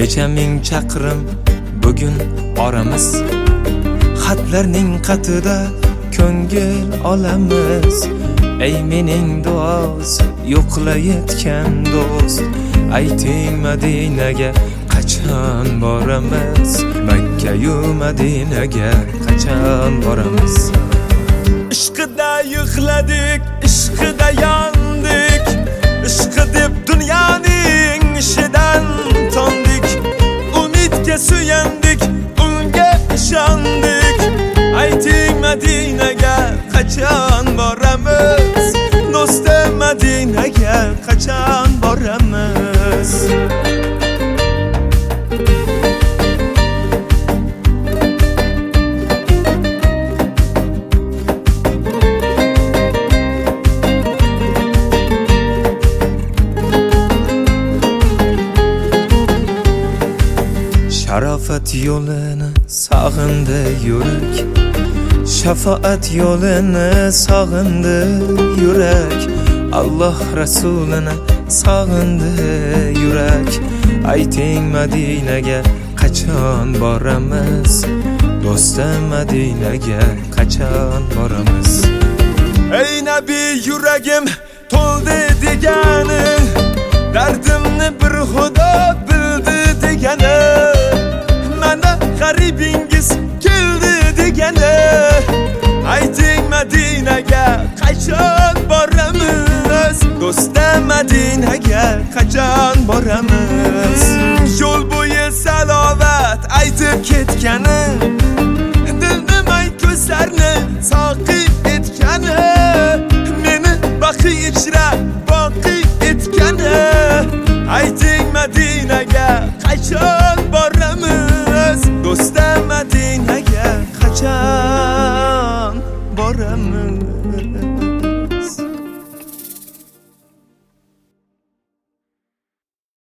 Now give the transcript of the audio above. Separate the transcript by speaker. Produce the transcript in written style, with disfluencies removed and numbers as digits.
Speaker 1: Necha ming chaqirim bugun oramiz, xatlarning qatida ko'ngil olamiz. Ey mening duosi yo'qlayotgan do'st, ayting Madinaga qachon boramiz? Makka-yu Madinaga qachon boramiz? Ishqida yig'ladik, ishqida yandik, ishqi deb dunyoning ishidan tondik. Umidga suyandik, unga ishondik. Ayting Madinaga qachon boramiz? Do'stim Madinaga qachon boramiz? Sharofat yo'lini sog'indi yurak, shafaat yo'lini sog'indi yurak, Alloh rasulini sog'indi yurak. Ayting Madinaga qachon boramiz? Do'stim Madinaga qachon boramiz? Ey nabiy yuragim to'ldi degani, dardimni bir Xudo bildi degani, mana g'aribingiz keldi degani. Ayting Madinaga qachon boramiz? Do'stim Madinaga qachon boramiz? Yo'l bo'yi salovat aytib ketgani, dilnimay ko'zlarni soqib etgani, meni baqiy ichra boqiy etgani. Ayting Madinaga qachon